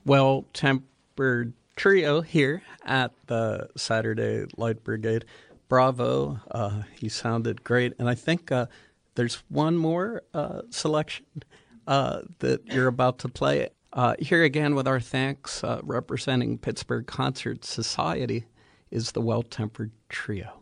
well-tempered trio here at the Saturday Light Brigade. Bravo. He sounded great. And I think there's one more selection that you're about to play. Here again with our thanks, representing Pittsburgh Concert Society, is the Well-Tempered Trio.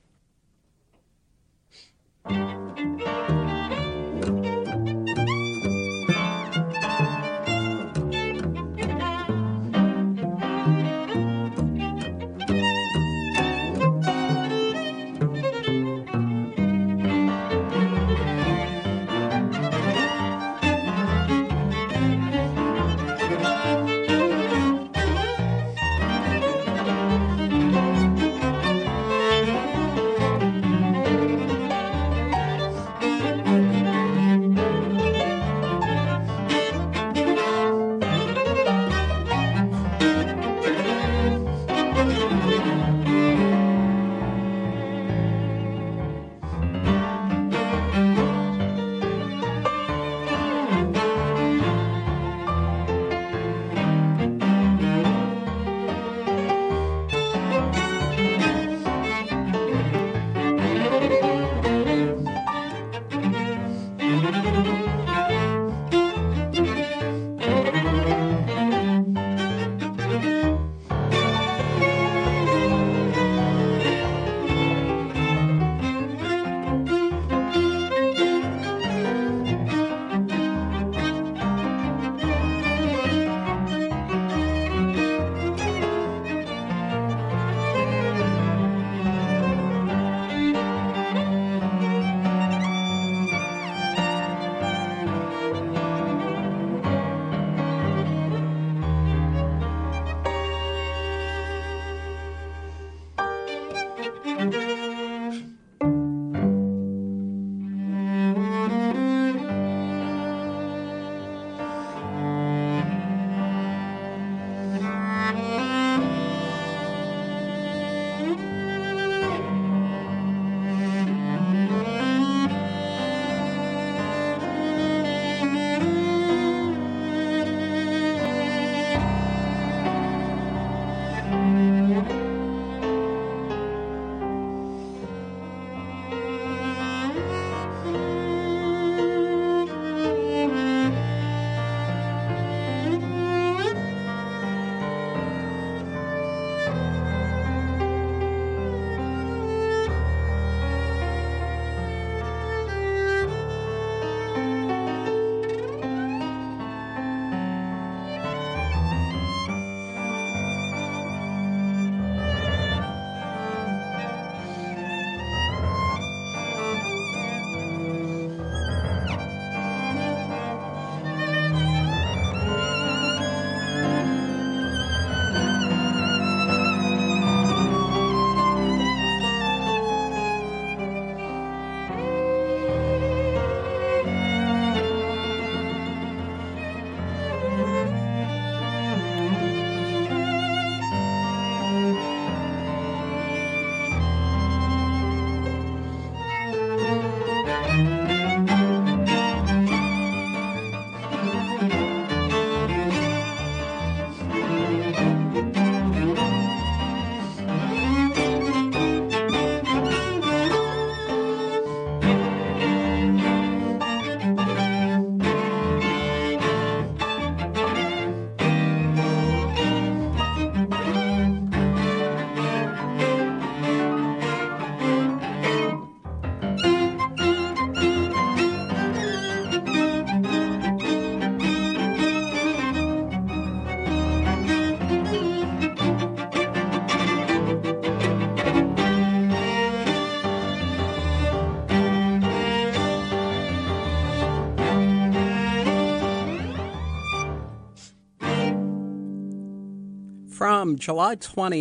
From July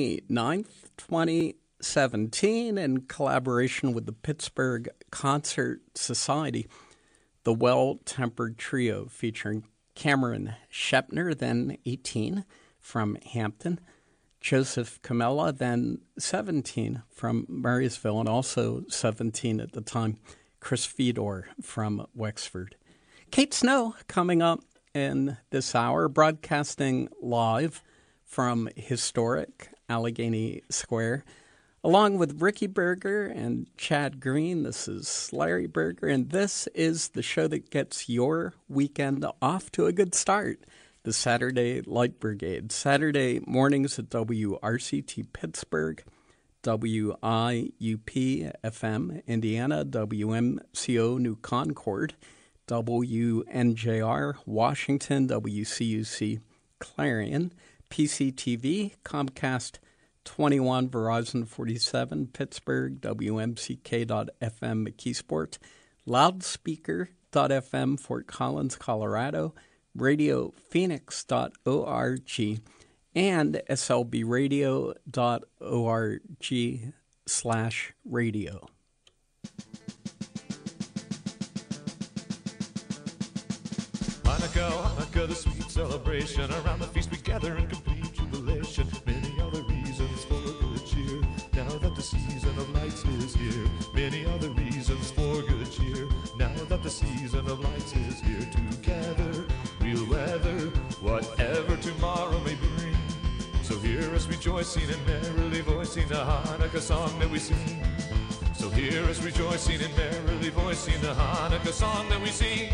29th, 2017, in collaboration with the Pittsburgh Concert Society, the Well-Tempered Trio featuring Cameron Shepner, then 18, from Hampton, Joseph Camella, then 17, from Murraysville, and also 17 at the time, Chris Fedor from Wexford. Kate Snow coming up in this hour, broadcasting live from historic Allegheny Square. Along with Ricky Berger and Chad Green, this is Larry Berger, and this is the show that gets your weekend off to a good start. The Saturday Light Brigade. Saturday mornings at WRCT Pittsburgh, WIUP-FM Indiana, WMCO New Concord, WNJR Washington, WCUC Clarion, PCTV, Comcast 21, Verizon 47, Pittsburgh, WMCK.FM McKeesport, Loudspeaker.FM Fort Collins, Colorado, RadioPhoenix.org, and slbradio.org/radio. Hanukkah, the sweet celebration. Around the feast we gather in complete jubilation. Many are the reasons for good cheer, now that the season of lights is here. Many are the reasons for good cheer, now that the season of lights is here. Together we'll weather whatever tomorrow may bring. So hear us rejoicing and merrily voicing the Hanukkah song that we sing. So hear us rejoicing and merrily voicing the Hanukkah song that we sing.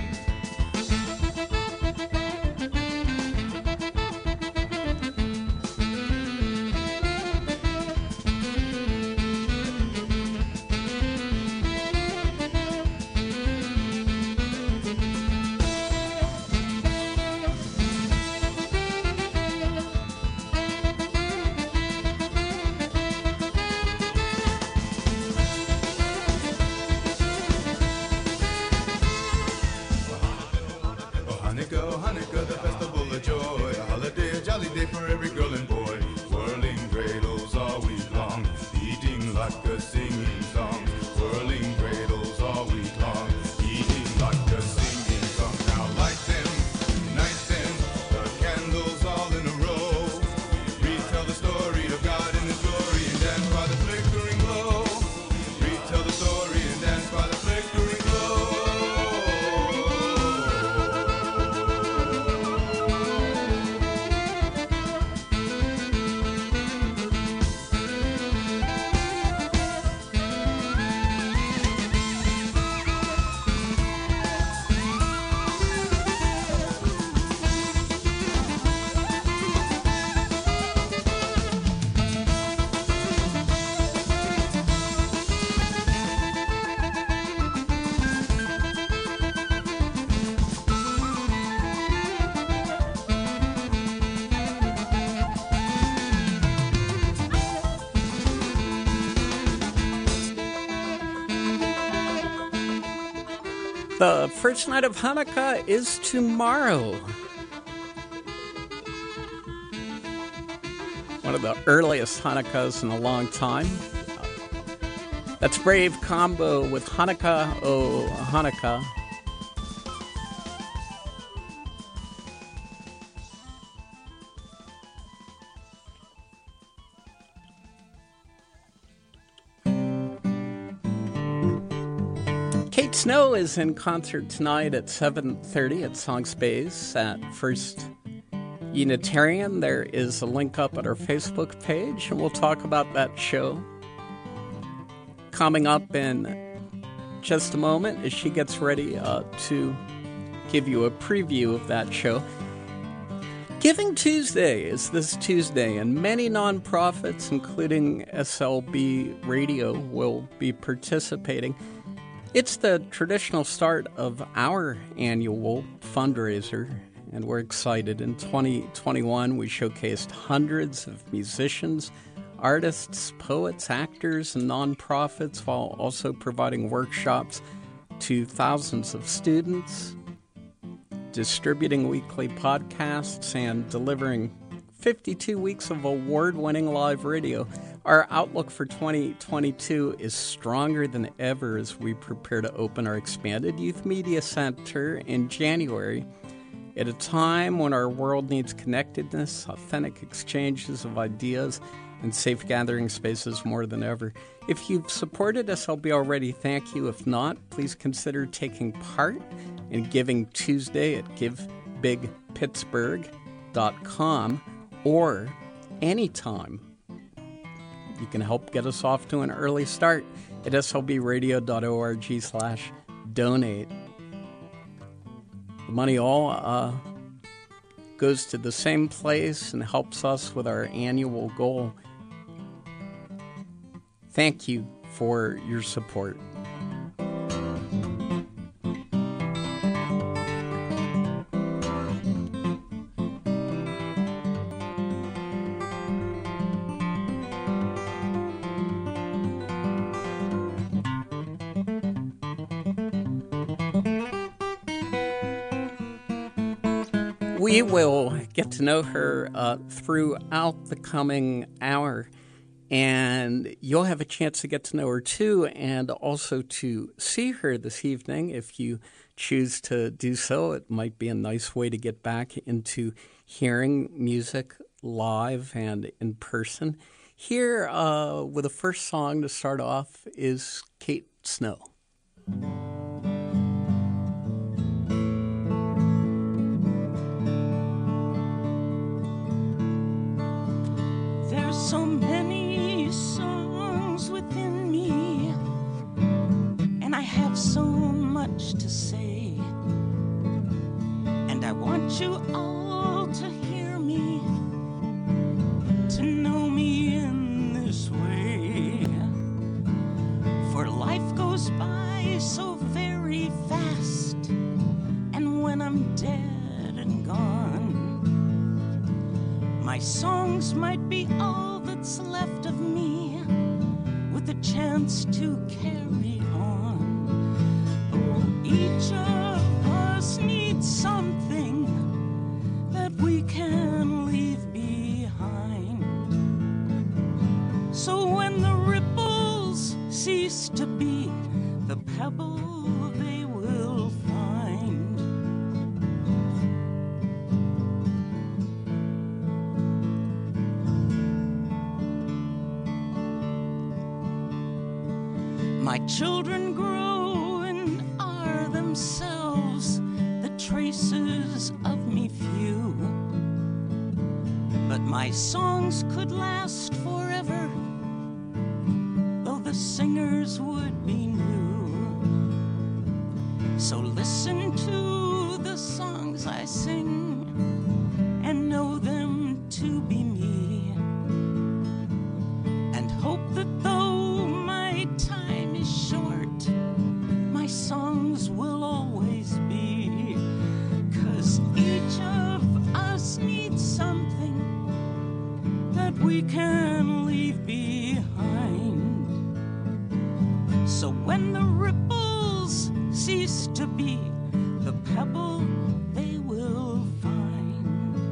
Hanukkah, the festival of joy, a holiday, a jolly day for every girl and boy. Whirling cradles all week long, eating latke, singing songs. Whirling cradles all week long, eating latke, singing songs. Now light them, the candles all in a row. Retell the story of God in His glory and dance by the flickering glow. Retell the story and dance by the flickering glow. The first night of Hanukkah is tomorrow. One of the earliest Hanukkahs in a long time. That's Brave Combo with Hanukkah, Oh Hanukkah. Kate Snow is in concert tonight at 7:30 at Songspace at First Unitarian. There is a link up at our Facebook page, and we'll talk about that show coming up in just a moment as she gets ready to give you a preview of that show. Giving Tuesday is this Tuesday, and many nonprofits, including SLB Radio, will be participating. It's the traditional start of our annual fundraiser, and we're excited. In 2021, we showcased hundreds of musicians, artists, poets, actors, and nonprofits, while also providing workshops to thousands of students, distributing weekly podcasts, and delivering 52 weeks of award-winning live radio. Our outlook for 2022 is stronger than ever as we prepare to open our expanded Youth Media Center in January. At a time when our world needs connectedness, authentic exchanges of ideas, and safe gathering spaces more than ever. If you've supported SLB already, thank you. If not, please consider taking part in Giving Tuesday at bigpittsburgh.com, or anytime. You can help get us off to an early start at slbradio.org/donate. The money all goes to the same place and helps us with our annual goal. Thank you for your support. We will get to know her throughout the coming hour, and you'll have a chance to get to know her too, and also to see her this evening if you choose to do so. It might be a nice way to get back into hearing music live and in person. Here, with the first song to start off, is Kate Snow. So many songs within me, and I have so much to say, and I want you all to hear me, to know me in this way. For life goes by so very fast, and when I'm dead and gone, my songs might be all that's left of me, with a chance to carry on. Oh, each of us needs something that we can leave behind. So when the ripples cease to be, the pebble they will find. My children grow and are themselves the traces of me few, but my songs could last forever, though the singers would be new. So listen to the songs I sing and know them to be me, and hope that though my time is short, my songs will always be, 'cause each of us needs something that we can leave behind. So when the ripples cease to be, the pebble they will find.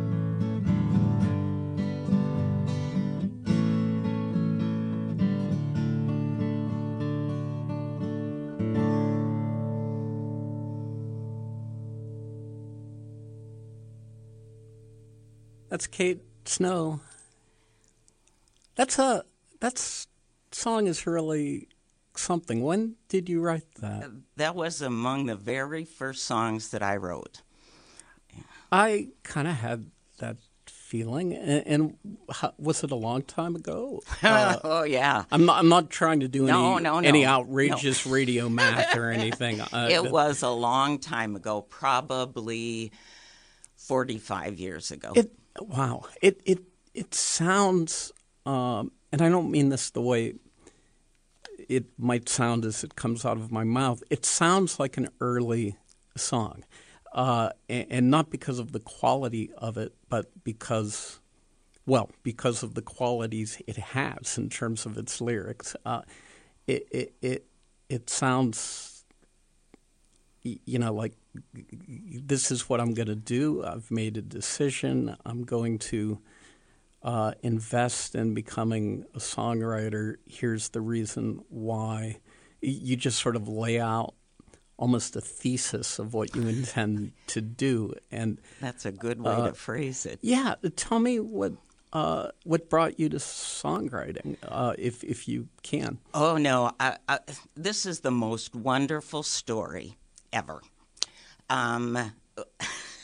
That's Kate Snow. That song is really something. When did you write that? That was among the very first songs that I wrote. I kind of had that feeling, and was it a long time ago? Oh yeah. I'm not trying to do any No. outrageous radio math or anything. It was a long time ago, probably 45 years ago. Wow. It sounds, and I don't mean this the way it might sound as it comes out of my mouth. It sounds like an early song, and not because of the quality of it, but because of the qualities it has in terms of its lyrics. It sounds, like this is what I'm going to do. I've made a decision. I'm going to invest in becoming a songwriter. Here's the reason why. You just sort of lay out almost a thesis of what you intend to do, and that's a good way to phrase it. Yeah, tell me what brought you to songwriting, if you can. Oh no, this is the most wonderful story ever.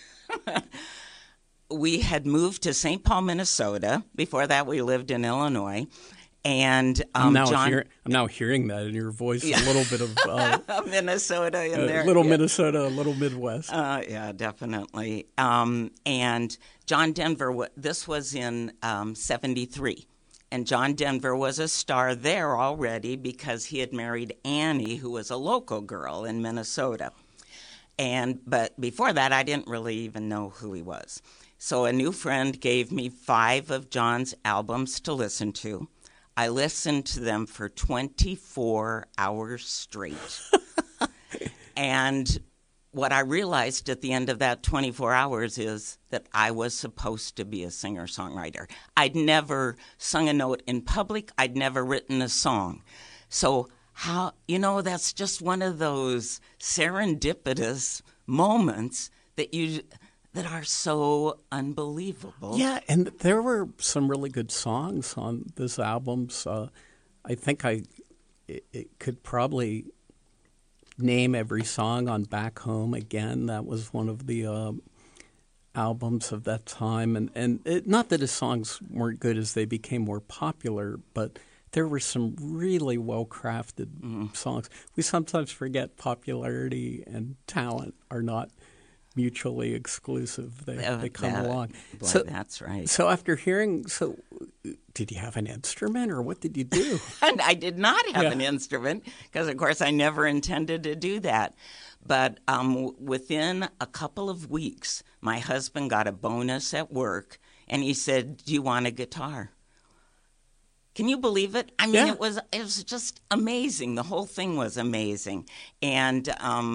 We had moved to St. Paul, Minnesota. Before that, we lived in Illinois. And I'm John, now hearing that in your voice, a little bit of Minnesota in there. Little Minnesota, a little Midwest. Yeah, definitely. And John Denver, this was in 73. And John Denver was a star there already because he had married Annie, who was a local girl in Minnesota. But before that, I didn't really even know who he was. So a new friend gave me 5 of John's albums to listen to. I listened to them for 24 hours straight. And what I realized at the end of that 24 hours is that I was supposed to be a singer-songwriter. I'd never sung a note in public. I'd never written a song. So that's just one of those serendipitous moments that are so unbelievable. Yeah, and there were some really good songs on this album. So I think it could probably name every song on Back Home Again. That was one of the albums of that time. And not that his songs weren't good as they became more popular, but there were some really well-crafted songs. We sometimes forget popularity and talent are not mutually exclusive. They come along. Boy, that's right. So after hearing, did you have an instrument or what did you do? And I did not have an instrument because, of course, I never intended to do that. But within a couple of weeks, my husband got a bonus at work, and he said, "Do you want a guitar?" Can you believe it? I mean, it was just amazing. The whole thing was amazing. And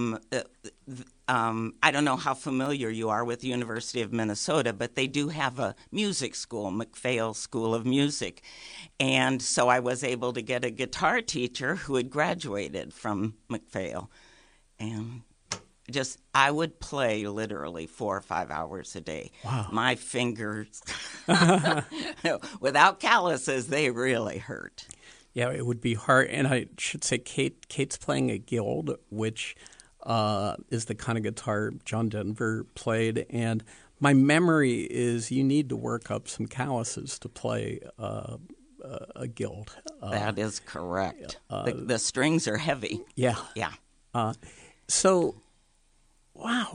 I don't know how familiar you are with the University of Minnesota, but they do have a music school, McPhail School of Music. And so I was able to get a guitar teacher who had graduated from McPhail. And I would play literally 4 or 5 hours a day. Wow. My fingers, without calluses, they really hurt. Yeah, it would be hard. And I should say Kate's playing a Guild, which is the kind of guitar John Denver played. And my memory is you need to work up some calluses to play a Guild. That is correct. The strings are heavy. Yeah. Yeah. So, wow.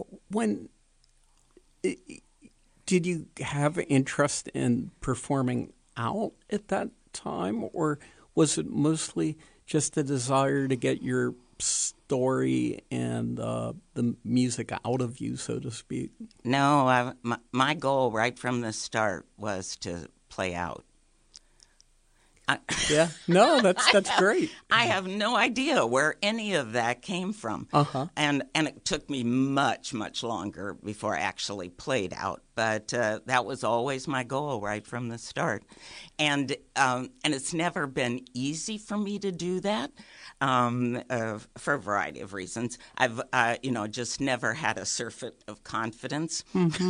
Did you have interest in performing out at that time, or was it mostly just a desire to get your story and the music out of you, so to speak? No, my goal right from the start was to play out. Yeah, no, that's great. I have no idea where any of that came from. And it took me much, much longer before I actually played out. But that was always my goal right from the start. And it's never been easy for me to do that for a variety of reasons. I've just never had a surfeit of confidence.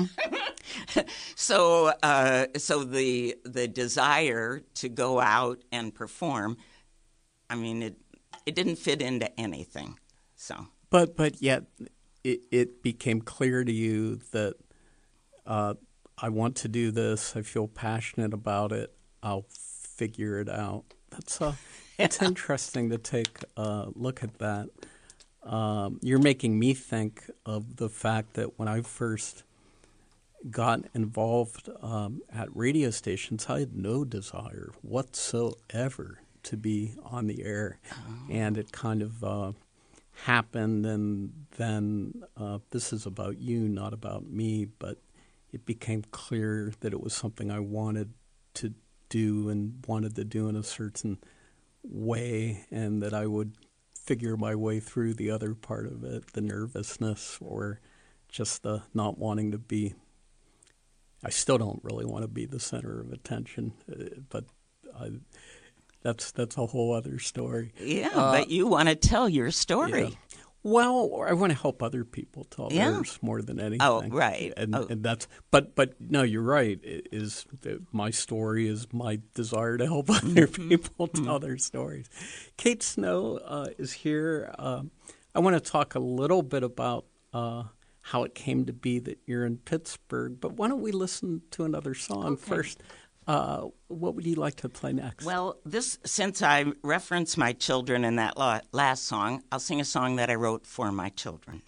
So the desire to go out and perform, I mean, it didn't fit into anything. So, but yet it became clear to you that I want to do this. I feel passionate about it. I'll figure it out. It's interesting to take a look at that. You're making me think of the fact that when I first got involved at radio stations, I had no desire whatsoever to be on the air. And it kind of happened, and then this is about you, not about me, but it became clear that it was something I wanted to do and wanted to do in a certain way, and that I would figure my way through the other part of it, the nervousness or just the not wanting to be. I still don't really want to be the center of attention, but that's a whole other story. Yeah, but you want to tell your story. Yeah. Well, I want to help other people tell theirs more than anything. Oh, right. And that's but no, you're right. My story is my desire to help other people tell their stories. Kate Snow is here. I want to talk a little bit about how it came to be that you're in Pittsburgh. But why don't we listen to another song first? What would you like to play next? Well, since I referenced my children in that last song, I'll sing a song that I wrote for my children.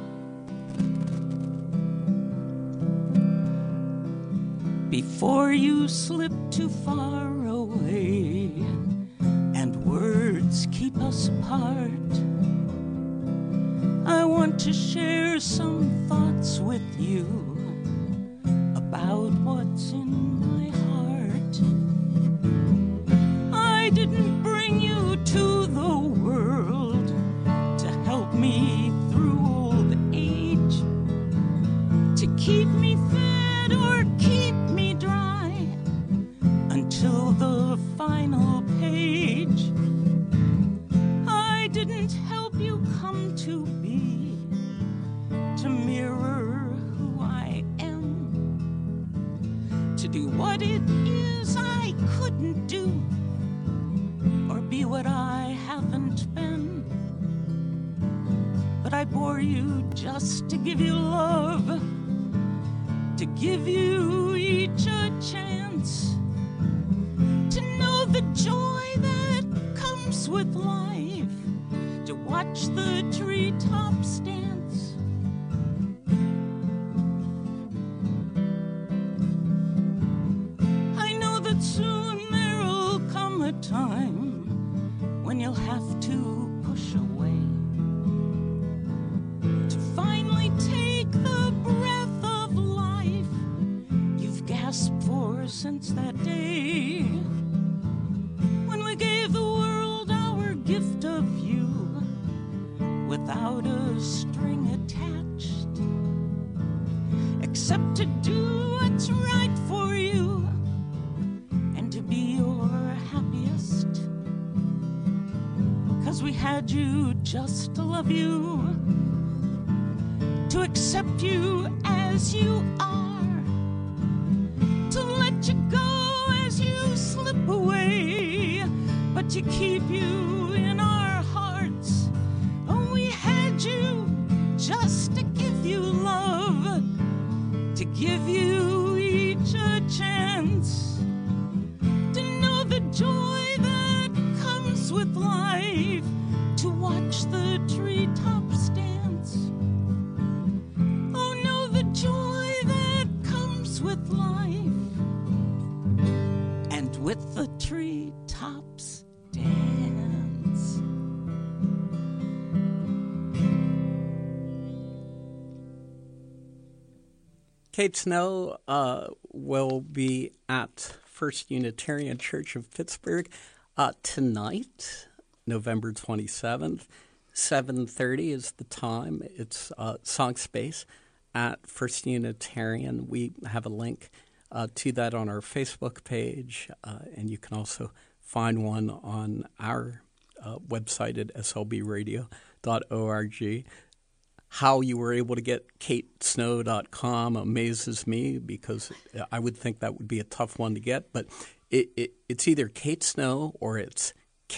Before you slip too far away and words keep us apart, I want to share some thoughts with you about what's in my heart. I didn't bring you to the world to help me through old age, to keep me fed or keep me dry until the final page. I didn't help you come to be, to mirror who I am, to do what it is I couldn't do, or be what I haven't been. But I bore you just to give you love, to give you each a chance, to know the joy that comes with life, to watch the treetops dance. I know that soon there'll come a time when you'll have to push away, to finally take the breath of life you've gasped for since that day, when we gave the world our gift of you without a string attached, except to do what's right for you and to be your happiest. 'Cause we had you just to love you, to accept you as you are, to let you go as you slip away, but to keep you in our hearts. Oh, we had you just to give you love, to give you each a chance, to know the joy that comes with life, to watch the treetops dance. Oh, know the joy that comes with life, and with the treetops dance. Kate Snow will be at First Unitarian Church of Pittsburgh tonight, November 27th. 7:30 is the time. It's Song Space at First Unitarian. We have a link to that on our Facebook page, and you can also find one on our website at slbradio.org. How you were able to get katesnow.com amazes me, because I would think that would be a tough one to get. But it's either Kate Snow or it's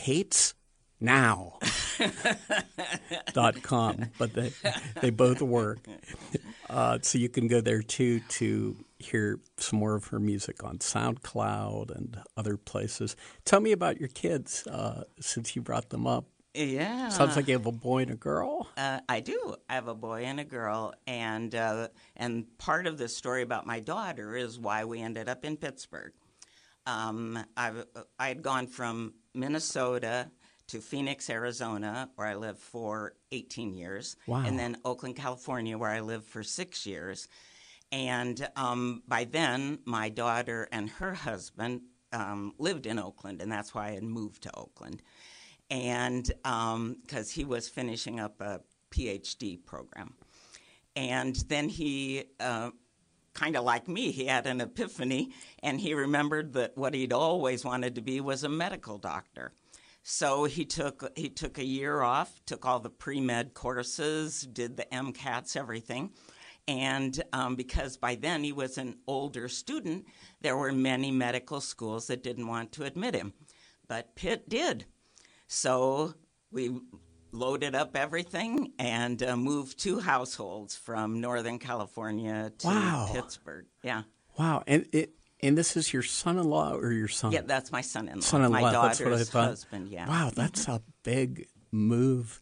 katesnow.com. But they both work. So you can go there, too, to hear some more of her music on SoundCloud and other places. Tell me about your kids, since you brought them up. Yeah. Sounds like you have a boy and a girl. I do. I have a boy and a girl, and part of the story about my daughter is why we ended up in Pittsburgh. I had gone from Minnesota to Phoenix, Arizona, where I lived for 18 years, Wow. and then Oakland, California, where I lived for 6 years. And by then, my daughter and her husband lived in Oakland, and that's why I had moved to Oakland. And because he was finishing up a PhD program. And then he, kind of like me, he had an epiphany, and he remembered that what he'd always wanted to be was a medical doctor. So he took a year off, took all the pre-med courses, did the MCATs, everything. And because by then he was an older student, there were many medical schools that didn't want to admit him. But Pitt did. So we loaded up everything and moved 2 households from Northern California to Wow. Pittsburgh. Yeah. Wow. And this is your son-in-law or your son? Yeah, that's my son-in-law. Son-in-law, My that's what I daughter's thought. husband, yeah. Wow, that's a big move.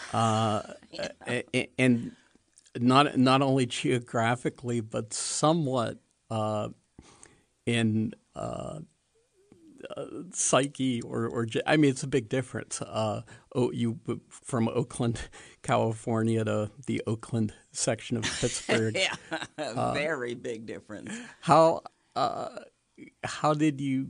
And not only geographically, but somewhat in psyche or I mean, it's a big difference. You from Oakland, California to the Oakland section of Pittsburgh. Yeah, very big difference. How did you?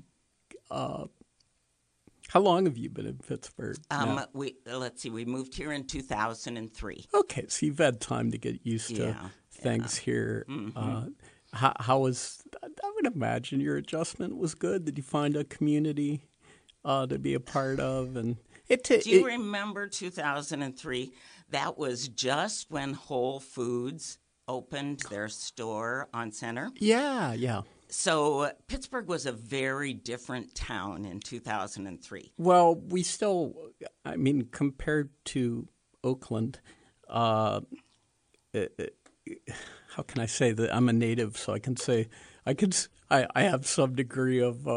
How long have you been in Pittsburgh? Now? Let's see. We moved here in 2003. Okay, so you've had time to get used to things here. How was? I would imagine your adjustment was good. Did you find a community to be a part of? And do you remember 2003? That was just when Whole Foods opened their store on Center. Yeah. So Pittsburgh was a very different town in 2003. Well, we still, I mean, compared to Oakland, how can I say that I'm a native? So I can say I have some degree of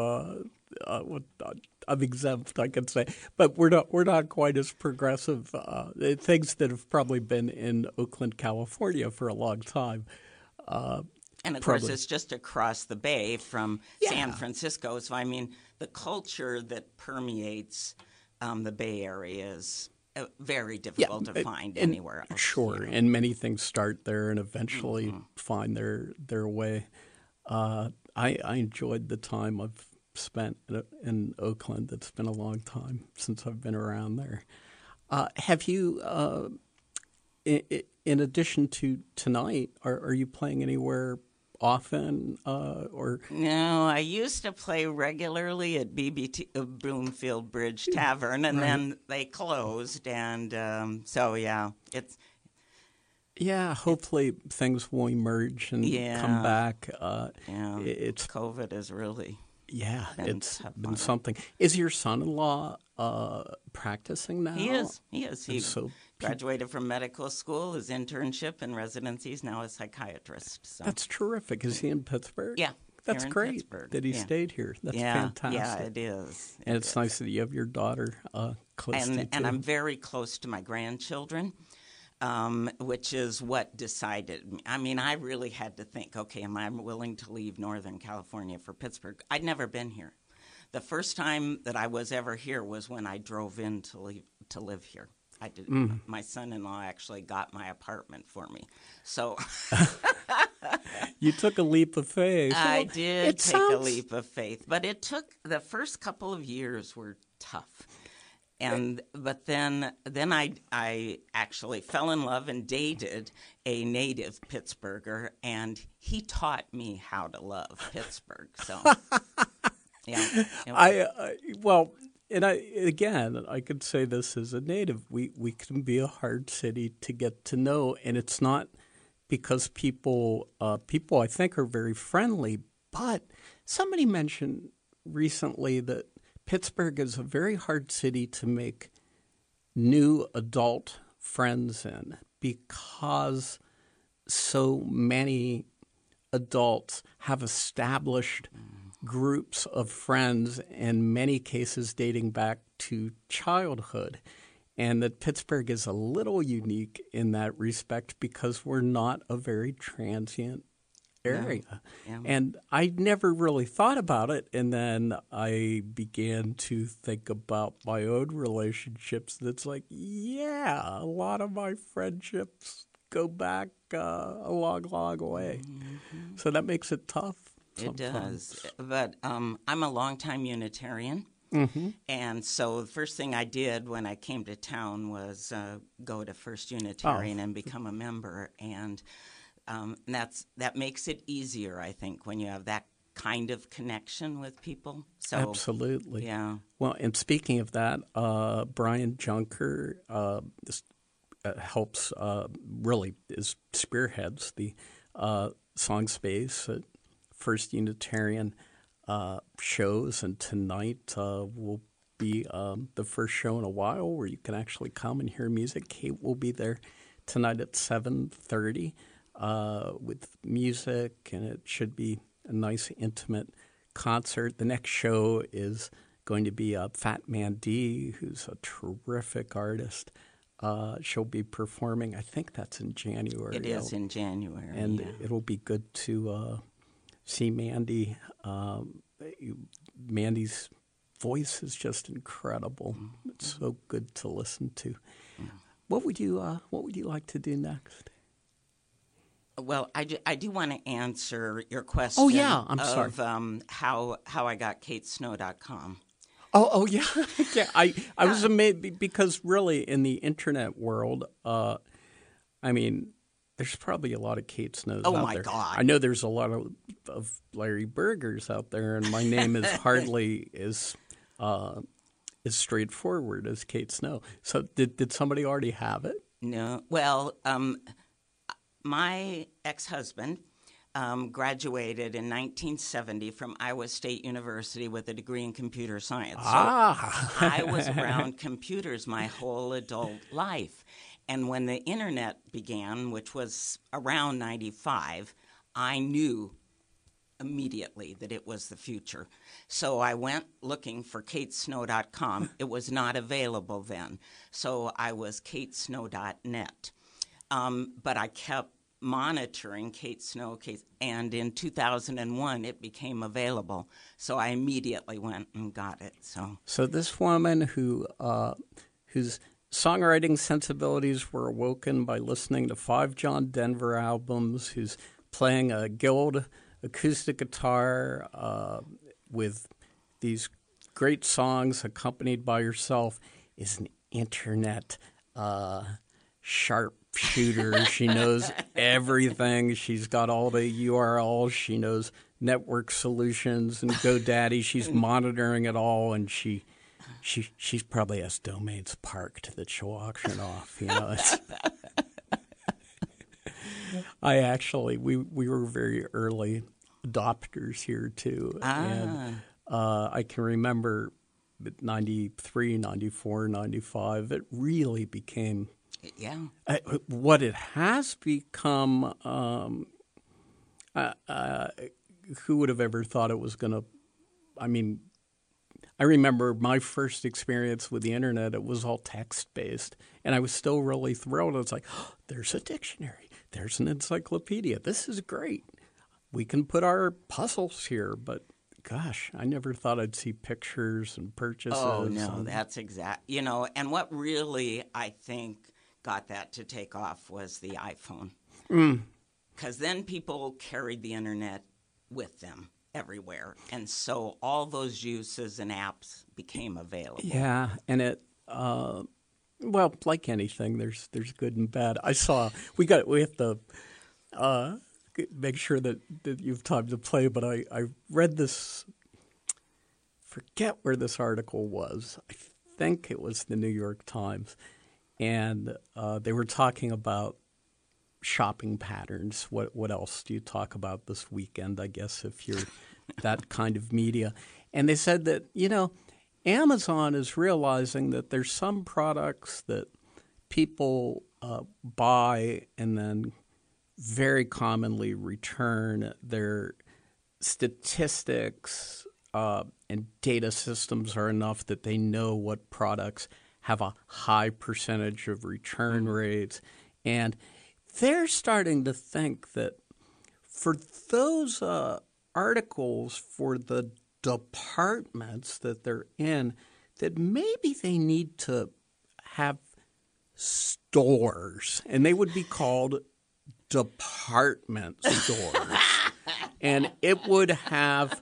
I'm exempt, I could say, but we're not quite as progressive. Things that have probably been in Oakland, California, for a long time. And, of course, it's just across the bay from San Francisco. So, I mean, the culture that permeates the Bay Area is very difficult to find anywhere else. Sure, and many things start there and eventually find their way. I enjoyed the time I've spent in Oakland. It's been a long time since I've been around there. Have you, in addition to tonight, are you playing anywhere often? Or no, I used to play regularly at BBT Bloomfield Bridge Tavern, and then they closed, and so it's. Yeah, hopefully things will emerge and come back. It's COVID is really. Yeah, it's been something. Is your son-in-law practicing now? He is. He graduated from medical school, his internship and residency. He's now a psychiatrist. So. That's terrific. Is he in Pittsburgh? Yeah. That's great that he stayed here. That's fantastic. Yeah, it is. And it's nice that you have your daughter close to you, and I'm very close to my grandchildren. Which is what decided. I mean, I really had to think, okay, am I willing to leave Northern California for Pittsburgh? I'd never been here. The first time that I was ever here was when I drove in to live here. I did. My son-in-law actually got my apartment for me. So you took a leap of faith. I did take a leap of faith, but it took the first couple of years were tough. But then I actually fell in love and dated a native Pittsburgher, and he taught me how to love Pittsburgh. So, yeah. I could say this as a native. We can be a hard city to get to know, and it's not because people I think are very friendly. But somebody mentioned recently that Pittsburgh is a very hard city to make new adult friends in because so many adults have established groups of friends, in many cases dating back to childhood. And that Pittsburgh is a little unique in that respect because we're not a very transient area. Yeah. And I never really thought about it, and then I began to think about my own relationships. That's like, a lot of my friendships go back a long way. Mm-hmm. So that makes it tough sometimes. It does. But I'm a longtime Unitarian. Mm-hmm. And so the first thing I did when I came to town was go to First Unitarian and become a member. And that makes it easier, I think, when you have that kind of connection with people. So, absolutely. Yeah. Well, and speaking of that, Brian Junker helps spearheads the song space at First Unitarian shows, and tonight we'll be the first show in a while where you can actually come and hear music. Kate will be there tonight at 7:30 with music, and it should be a nice, intimate concert. The next show is going to be Fat Man D, who's a terrific artist. She'll be performing. I think that's in January. It is in January. And it'll be good to see Mandy. Mandy's voice is just incredible. Mm-hmm. It's so good to listen to. Mm-hmm. What would you like to do next? Well, I do want to answer your question. Oh yeah, I'm sorry. How I got KateSnow.com. Oh yeah, yeah. I was amazed because really in the internet world, I mean, there's probably a lot of Kate Snows out there. Oh my God! I know there's a lot of Larry Bergers out there, and my name is hardly as straightforward as Kate Snow. So did somebody already have it? No. Well, my ex-husband graduated in 1970 from Iowa State University with a degree in computer science. So I was around computers my whole adult life. And when the internet began, which was around 95, I knew immediately that it was the future. So I went looking for KateSnow.com. It was not available then. So I was KateSnow.net. But I kept monitoring Kate Snow, and in 2001 it became available. So I immediately went and got it. So this woman whose songwriting sensibilities were awoken by listening to 5 John Denver albums, who's playing a Guild acoustic guitar with these great songs accompanied by herself, is an internet sharpshooter. She knows everything. She's got all the URLs. She knows network solutions and GoDaddy. She's monitoring it all, and she's probably has domains parked that she'll auction off. You know, we were very early adopters here too, and I can remember 93, 94, 95. It really became. Yeah. What it has become, who would have ever thought it was going to, I mean, I remember my first experience with the internet, it was all text-based, and I was still really thrilled. I was like, oh, there's a dictionary. There's an encyclopedia. This is great. We can put our puzzles here, but gosh, I never thought I'd see pictures and purchases. Oh, no, that's exact. You know, and what really, I think, got that to take off was the iPhone. Because then people carried the internet with them everywhere. And so all those uses and apps became available. Yeah, and it, well, like anything, there's good and bad. I saw, we have to make sure that you have time to play, but I read this, forget where this article was. I think it was the New York Times. And they were talking about shopping patterns. What else do you talk about this weekend, I guess, if you're that kind of media? And they said that, you know, Amazon is realizing that there's some products that people buy and then very commonly return. Their statistics and data systems are enough that they know what products have a high percentage of return rates. And they're starting to think that for those articles for the departments that they're in, that maybe they need to have stores, and they would be called department stores. And it would have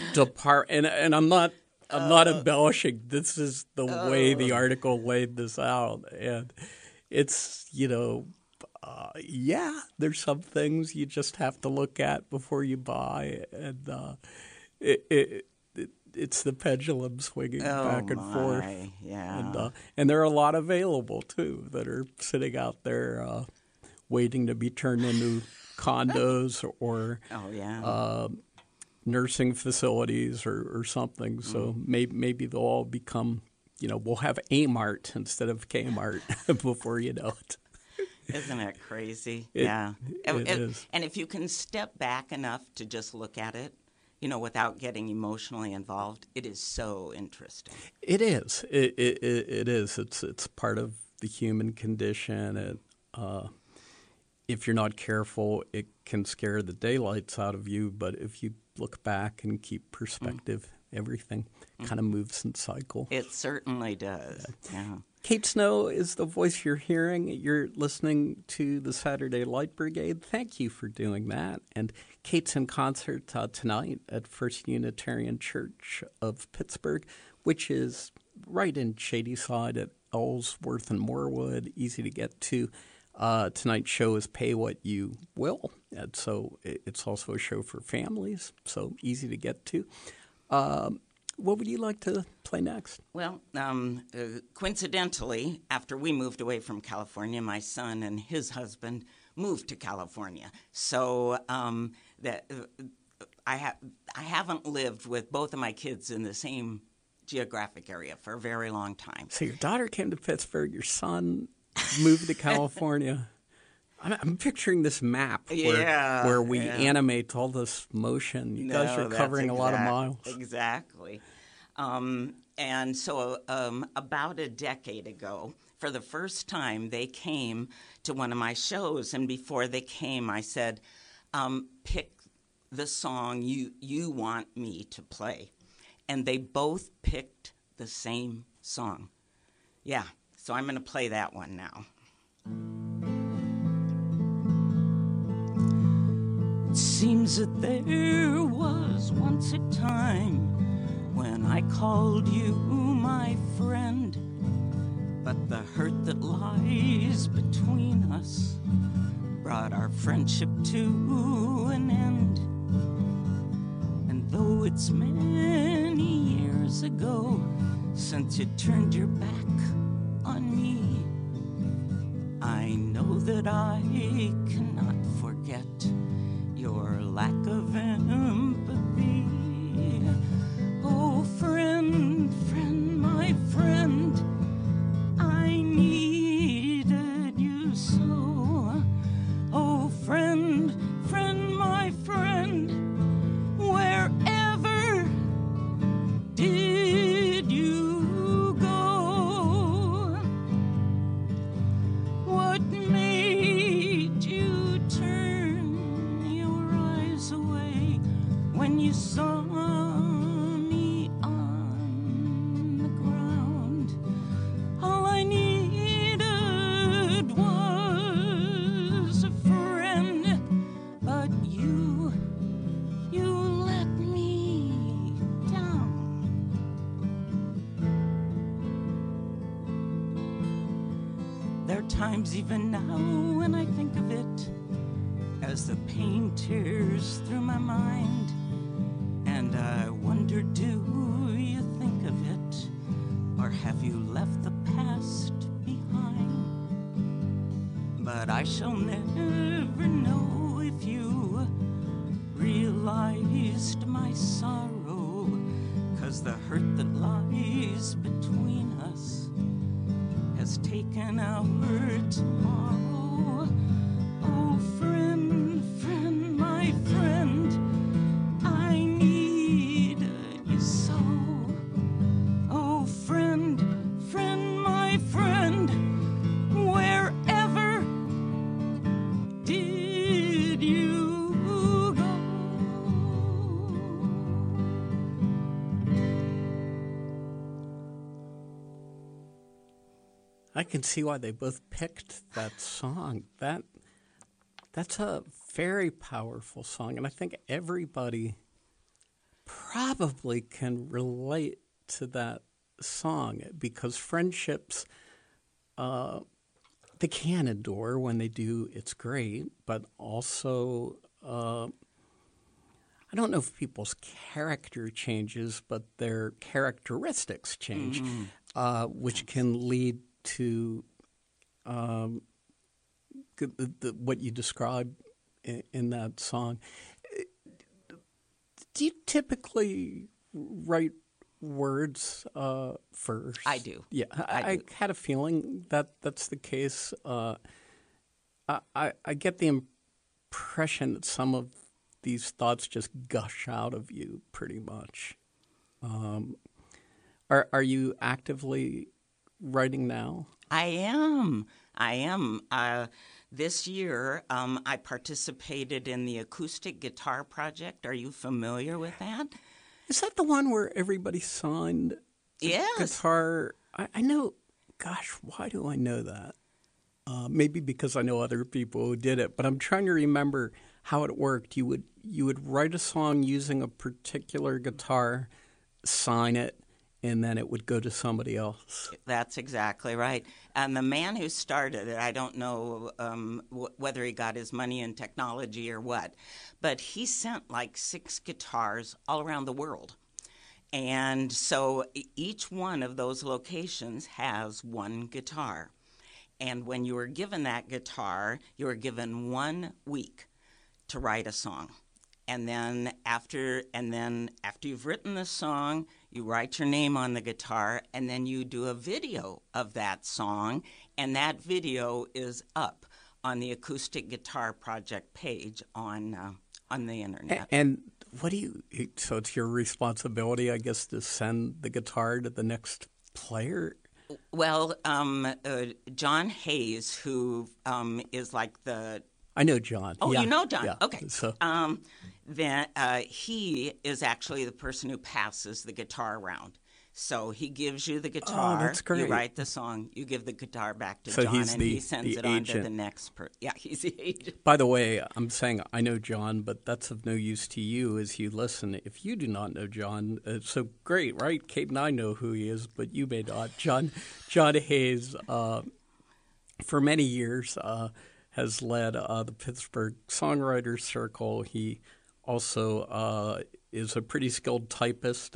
and I'm not embellishing. This is the way the article laid this out. And it's, you know, there's some things you just have to look at before you buy. And it's the pendulum swinging back and forth. Yeah. And there are a lot available, too, that are sitting out there waiting to be turned into condos or nursing facilities or something. So maybe they'll all become, we'll have A-Mart instead of Kmart before you know it. Isn't it crazy? It is. And if you can step back enough to just look at it, without getting emotionally involved, it is so interesting. It is. It is. It's part of the human condition. If you're not careful, it can scare the daylights out of you. But if you look back and keep perspective, everything kind of moves in cycle. It certainly does. Yeah. Kate Snow is the voice you're hearing. You're listening to the Saturday Light Brigade. Thank you for doing that. And Kate's in concert tonight at First Unitarian Church of Pittsburgh, which is right in Shadyside at Ellsworth and Moorwood, easy to get to. Tonight's show is Pay What You Will, and so it's also a show for families, so easy to get to. What would you like to play next? Well, coincidentally, after we moved away from California, my son and his husband moved to California. So I haven't lived with both of my kids in the same geographic area for a very long time. So your daughter came to Pittsburgh, your son moved to California. I'm picturing this map where we animate all this motion. You guys are covering a lot of miles. Exactly. And so about a decade ago, for the first time, they came to one of my shows. And before they came, I said, pick the song you want me to play. And they both picked the same song. Yeah, so I'm going to play that one now. It seems that there was once a time when I called you my friend, but the hurt that lies between us brought our friendship to an end. And though it's many years ago since you turned your back on me, I know that I cannot forget your lack of empathy. Oh, friend, my friend, I needed you so. Oh, friend, my friend, wherever did you go? What made you turn your eyes away when you saw me on the ground? All I needed was a friend, but you let me down. There are times even now when I think of it, as the pain tears through my mind, and I wonder, do you think of it, or have you left the past behind? But I shall never know if you realized my sorrow, 'cause the hurt that lies between us has taken our tomorrow. Oh, friend, my friend, I needed you so. Oh, friend, my friend, wherever did you go? I can see why they both picked that song. That's a very powerful song, and I think everybody probably can relate to that song because friendships, they can endure. When they do, it's great, but also I don't know if people's character changes, but their characteristics change, which can lead to what you described in that song. Do you typically write words first? I do. Yeah, I do. had a feeling that that's the case. I get the impression that some of these thoughts just gush out of you pretty much. Are you actively writing now? I am. This year, I participated in the Acoustic Guitar Project. Are you familiar with that? Is that the one where everybody signed the Yes. guitar? I know. Gosh, why do I know that? Maybe because I know other people who did it, but I'm trying to remember how it worked. You would write a song using a particular guitar, sign it, and then it would go to somebody else. That's exactly right. And the man who started it, I don't know whether he got his money in technology or what, but he sent like 6 guitars all around the world. And so each one of those locations has one guitar. And when you were given that guitar, you were given 1 week to write a song. And then after you've written the song, you write your name on the guitar, and then you do a video of that song, and that video is up on the Acoustic Guitar Project page on the internet. And what do you? So it's your responsibility, I guess, to send the guitar to the next player. Well, John Hayes, who is like the I know John. Oh, Yeah. you know John. Yeah. Okay. So Then he is actually the person who passes the guitar around. So he gives you the guitar. that's great. You write the song. You give the guitar back to So John, he's and he the sends it on to the agent. next person. Yeah, he's the agent. by the way, I'm saying I know John, but that's of no use to you as you listen. If you do not know John, so great, right? Kate and I know who he is, but you may not. John Hayes, for many years, has led the Pittsburgh Songwriters Circle. He also is a pretty skilled typist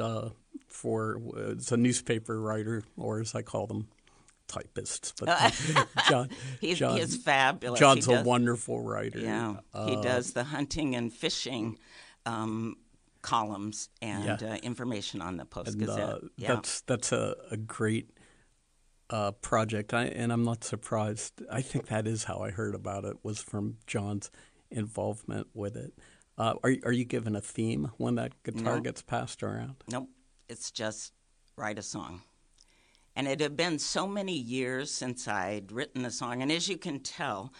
it's a newspaper writer, or as I call them, typists. But John, He's fabulous. John's He a does- wonderful writer. Yeah, he does the hunting and fishing columns and information on the Post And, Gazette. Yeah. that's a great project, and I'm not surprised. I think that is how I heard about it, was from John's involvement with it. Are you given a theme when that guitar No. gets passed around? Nope, it's just write a song. And it had been so many years since I'd written a song. And as you can tell,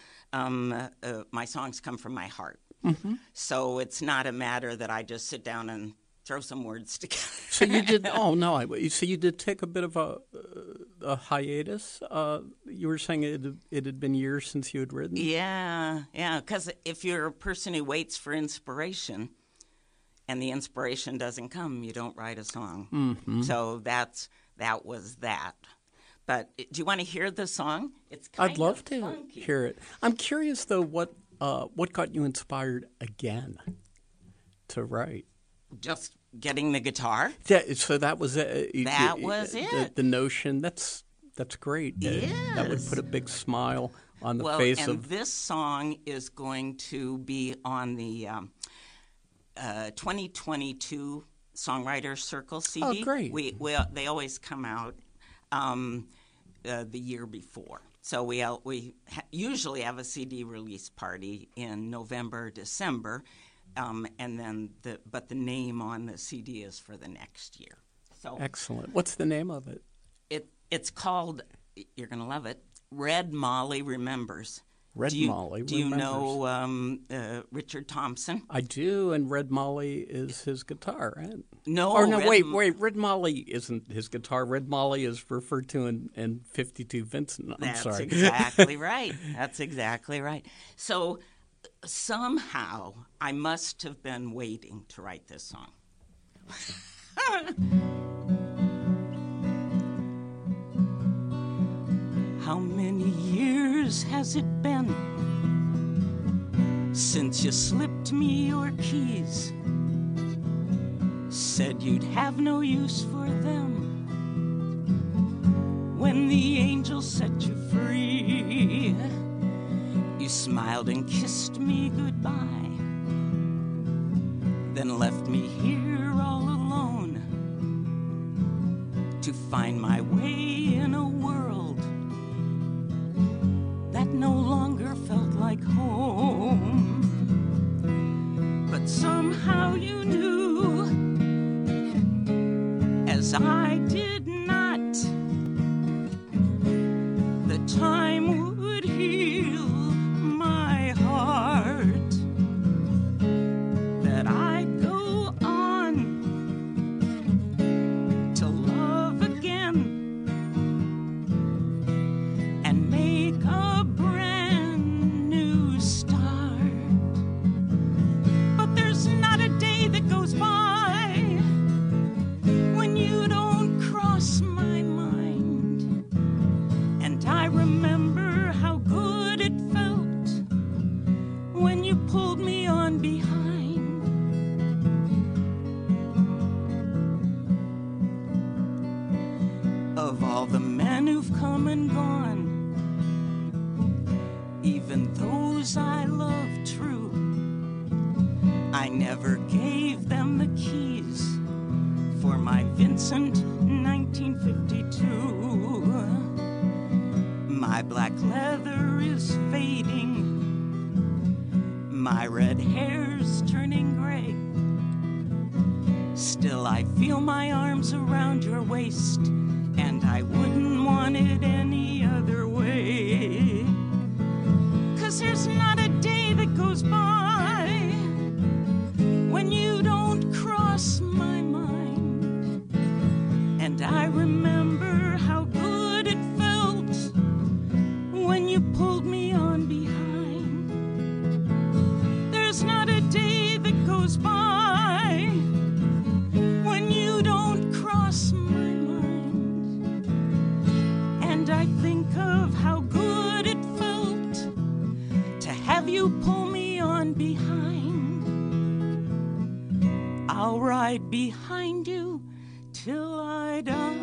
my songs come from my heart. Mm-hmm. So it's not a matter that I just sit down and throw some words together. So you did. Oh no! So you did take a bit of a hiatus. You were saying it had been years since you had written. Yeah, because if you're a person who waits for inspiration and the inspiration doesn't come, you don't write a song. Mm-hmm. So that was that. But do you want to hear the song? It's kind I'd love of to funky. hear it. I'm curious though, what got you inspired again to write? Just getting the guitar. Yeah, so that was it. That was it. The notion. That's great. That would Yes. put a big smile on the Well, face and of. this song is going to be on the 2022 Songwriters Circle CD. Oh, great. They always come out the year before. So we usually have a CD release party in November, December, and then the name on the CD is for the next year. So Excellent. What's the name of it? it's called, you're going to love it, Red Molly Remembers. Red Molly Do you know Richard Thompson? I do, and Red Molly is his guitar, right? No. Or no, Red wait. Red Molly isn't his guitar. Red Molly is referred to in 52 Vincent. I'm That's sorry. exactly right. That's exactly right. So somehow I must have been waiting to write this song. How many years has it been since you slipped me your keys? Said you'd have no use for them when the angel set you free. You smiled and kissed me goodbye. then left me here all alone to find my way in a world that no longer felt like home. But somehow you knew, as I did not, the time would heal my heart, that I'd go on to love again and make a brand new start. But there's not a day that goes by when you don't cross my mind. And I remember how good it felt when you pulled me on behind. Of all the men who've come and gone, even those I love true, I never gave them the keys for my Vincent 1952. My black leather is fading, my red hair's turning gray. Still I feel my arms around your waist, and I wouldn't want it any other way. 'Cause there's not a day that goes by when you don't cross my mind. And I remember how good it felt when you pulled me on behind. There's not a day that goes by when you don't cross my mind. And I think of how good it felt to have you pull me on behind. I'll ride behind you till I die.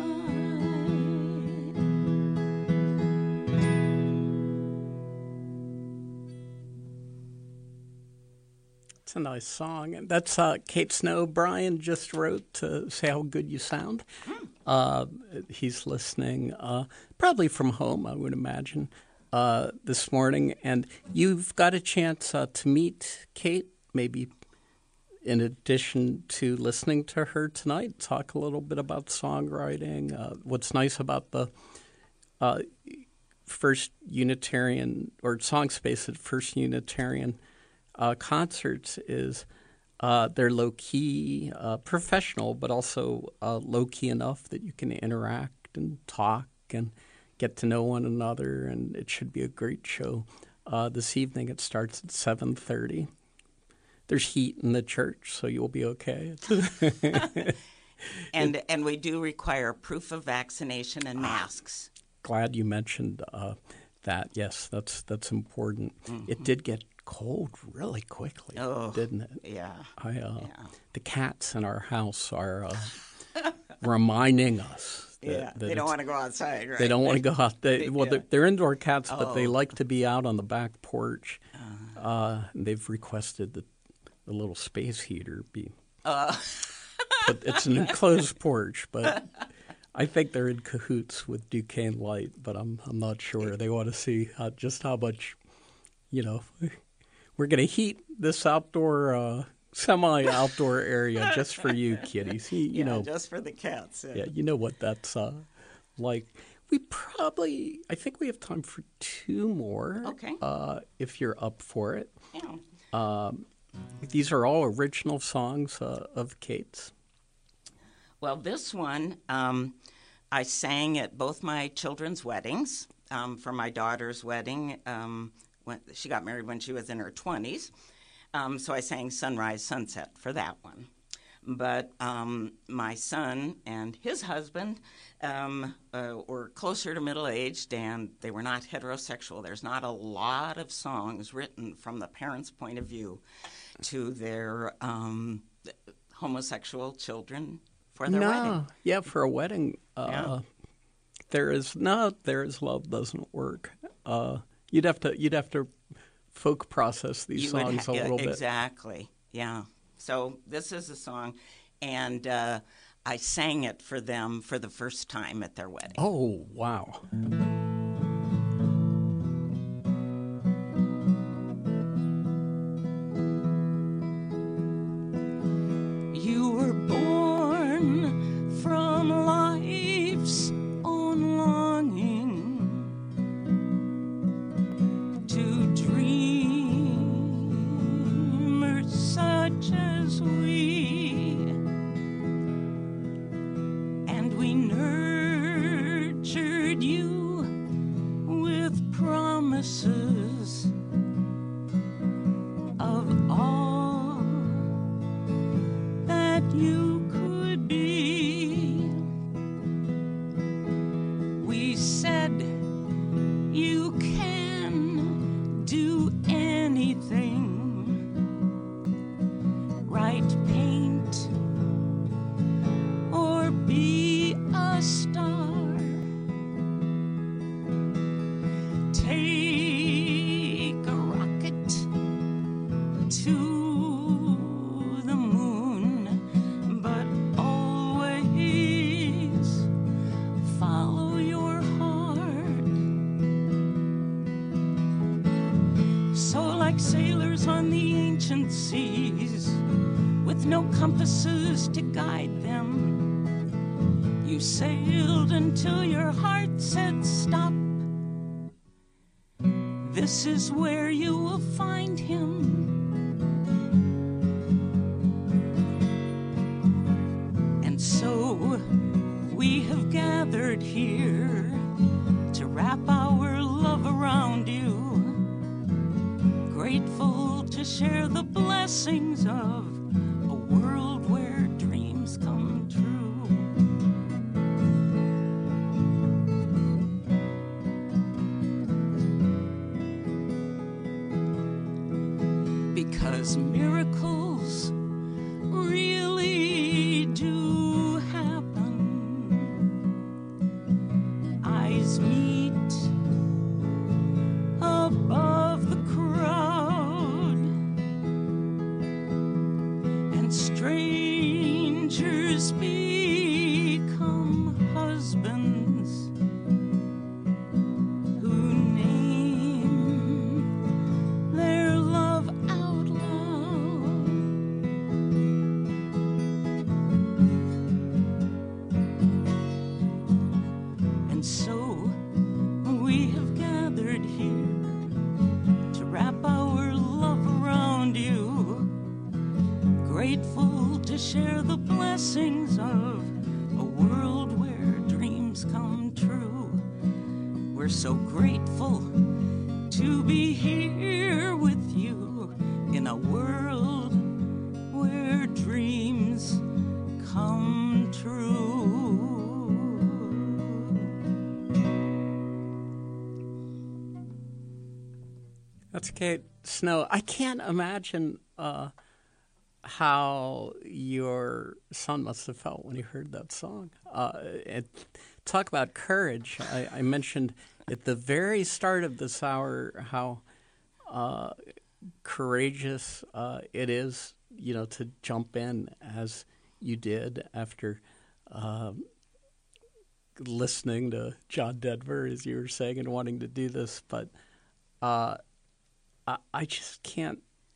It's a nice song. And that's Kate Snow. Brian just wrote to say how good you sound. He's listening probably from home, I would imagine, this morning. And you've got a chance to meet Kate, maybe in addition to listening to her tonight, talk a little bit about songwriting. What's nice about the First Unitarian or Song Space at First Unitarian concerts is they're low-key, professional, but also low-key enough that you can interact and talk and get to know one another, and it should be a great show. This evening it starts at 7:30. There's heat in the church, so you'll be okay. And we do require proof of vaccination and masks. Glad you mentioned that. Yes, that's important. Mm-hmm. It did get cold really quickly, didn't it? Yeah. The cats in our house are reminding us that they don't want to go outside, right? They don't want to go out. They're indoor cats, but they like to be out on the back porch. They've requested that the little space heater be. But it's an enclosed porch, but I think they're in cahoots with Duquesne Light, but I'm not sure. They want to see just how much, we're going to heat this outdoor, semi-outdoor area just for you, kitties. Just for the cats. Yeah, you know what that's like. I think we have time for two more. Okay. If you're up for it. Yeah. These are all original songs of Kate's. Well, this one I sang at both my children's weddings. For my daughter's wedding, she got married when she was in her 20s. So I sang Sunrise, Sunset for that one. But my son and his husband were closer to middle-aged, and they were not heterosexual. There's not a lot of songs written from the parents' point of view to their homosexual children for their wedding. Yeah, for a wedding, there is love doesn't work. You'd have to folk process these songs a little bit. Exactly. Yeah. So this is a song, and I sang it for them for the first time at their wedding. Oh, wow. You were born from life's own longing to dreamers such as we, and we nurtured you with promises of all that you could be. We said you can do anything, write, paint, or be a star. Take a rocket to the moon, but always follow your heart. So like sailors on the ancient seas, with no compasses to guide them, you sailed until your heart said stop. This is where you will find him. And so we have gathered here to wrap our love around you, grateful to share the blessings of a world where dreams come true. Because miracles really do happen. Eyes meet above the crowd, and strangers become husbands who name their love out loud. And so we have gathered here to wrap our love around you, grateful to share the blessings of a world where dreams come true. We're so grateful to be here with you in a world where dreams come true. That's Kate Snow. I can't imagine how your son must have felt when he heard that song. Talk about courage. I mentioned at the very start of this hour how courageous it is, to jump in as you did after listening to John Denver, as you were saying, and wanting to do this. But I just can't.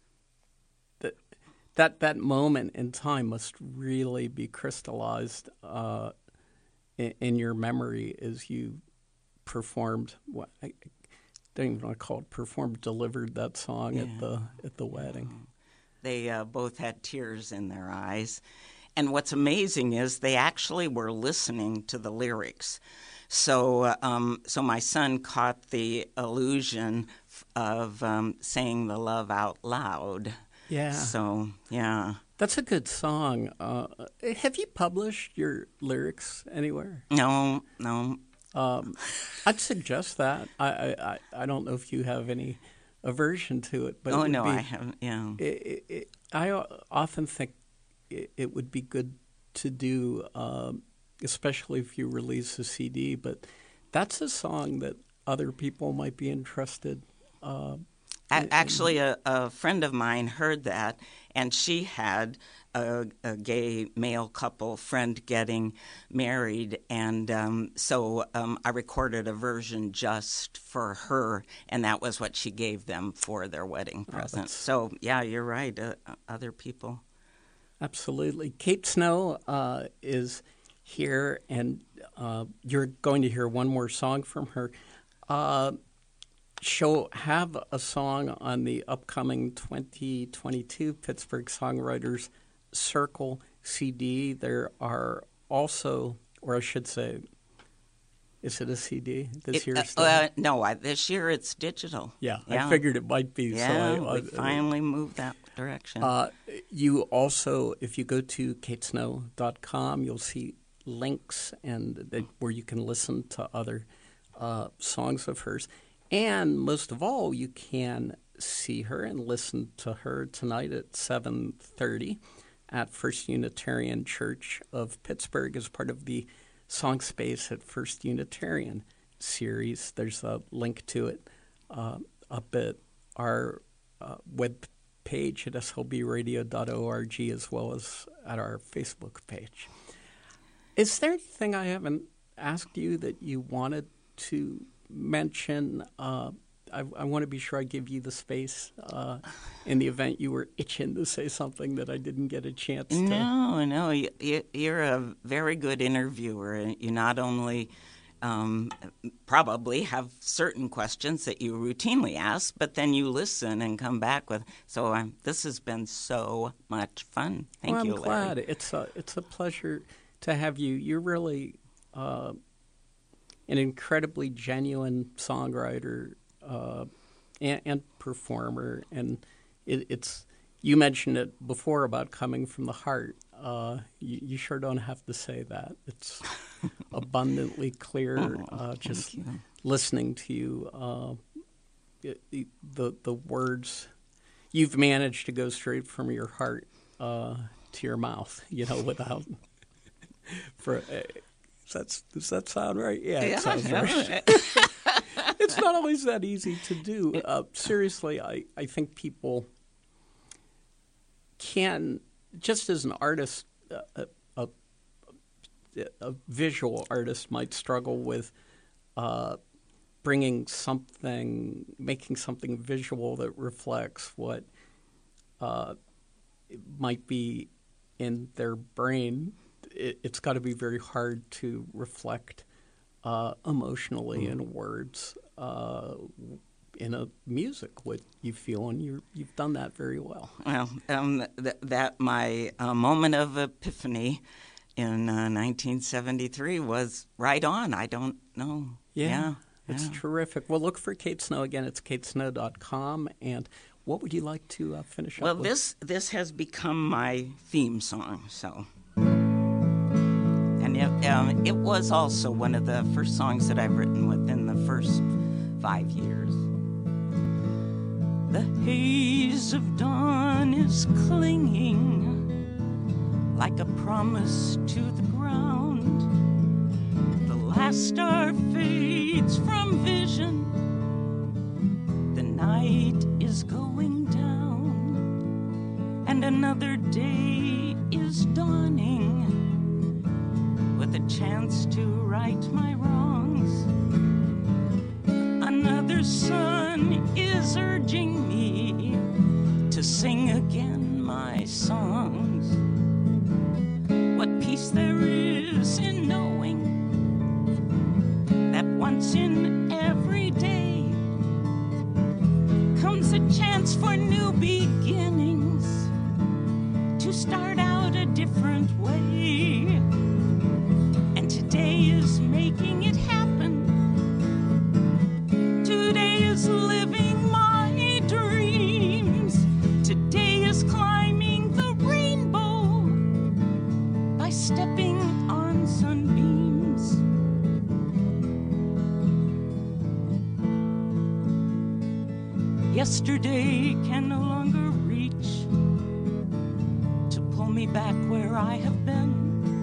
That moment in time must really be crystallized in your memory as you performed. I don't even want to call it performed. Delivered that song at the wedding. They both had tears in their eyes, and what's amazing is they actually were listening to the lyrics. So my son caught the allusion of saying the love out loud. Yeah. So, yeah. That's a good song. Have you published your lyrics anywhere? No. I'd suggest that. I don't know if you have any aversion to it. But I haven't, yeah. I often think it would be good to do, especially if you release a CD, but that's a song that other people might be interested Actually, a friend of mine heard that and she had a gay male couple friend getting married, and so I recorded a version just for her, and that was what she gave them for their wedding present. So, yeah, you're right, other people. Absolutely. Kate Snow is here, and you're going to hear one more song from her. She'll have a song on the upcoming 2022 Pittsburgh Songwriters Circle CD. There are also, or I should say, is it a CD this year? No, this year it's digital. Yeah, I figured it might be. Yeah, we finally moved that direction. You also, if you go to katesnow.com, you'll see links and where you can listen to other songs of hers. And most of all, you can see her and listen to her tonight at 7:30 at First Unitarian Church of Pittsburgh as part of the Song Space at First Unitarian series. There's a link to it up at our web page at slbradio.org as well as at our Facebook page. Is there anything I haven't asked you that you wanted to mention? I want to be sure I give you the space in the event you were itching to say something that I didn't get a chance to. No, you're a very good interviewer. You not only probably have certain questions that you routinely ask, but then you listen and come back with. So this has been so much fun. Thank you, Larry. I'm glad. It's a pleasure to have you. You're really an incredibly genuine songwriter and performer, and it's. You mentioned it before about coming from the heart. You sure don't have to say that. It's abundantly clear. Just listening to you, the words. You've managed to go straight from your heart to your mouth. Without. Does that sound right? Yeah, it sounds right. It's not always that easy to do. Seriously, I think people can, just as an artist, a visual artist might struggle with making something visual that reflects what might be in their brain. It's got to be very hard to reflect emotionally in words in a music what you feel, and you've done that very well. Well, that my moment of epiphany in 1973 was right on. I don't know. Yeah. It's terrific. Well, look for Kate Snow again. It's katesnow.com. And what would you like to finish up with? Well, this has become my theme song. So, and it was also one of the first songs that I've written within the first 5 years. The haze of dawn is clinging like a promise to the ground. The last star fades from vision. The night is going down, and another day is dawning with a chance to right my wrongs. Another sun is urging me to sing again my songs. What peace there is in knowing that once in every day comes a chance for new beginnings, to start out a different way. And today is making it happen. Today is living my dreams. Today is climbing the rainbow by stepping on sunbeams. Yesterday can no longer reach to pull me back where I have been.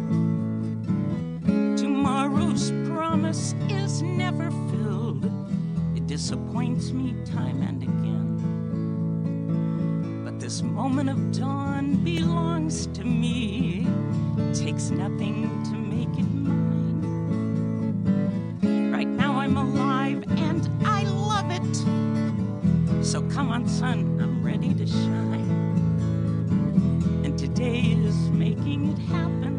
Tomorrow's promise is never filled. It disappoints me time and again. But This moment of dawn belongs to me. Takes nothing to make it mine. Right now I'm alive and I love it. So come on, sun, I'm ready to shine. And today is making it happen.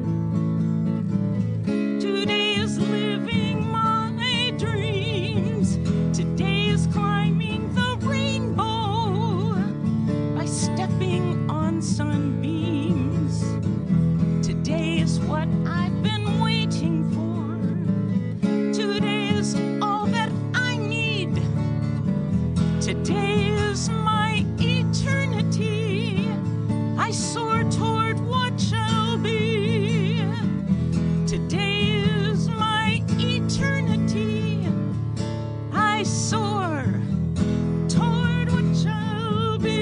Today is living my dreams. Today is climbing the rainbow by stepping on sunbeams. Today is what I've been waiting for. Today is all that I need. Today is my eternity. I soar toward what shall be. Today is my eternity. I soar toward what shall be.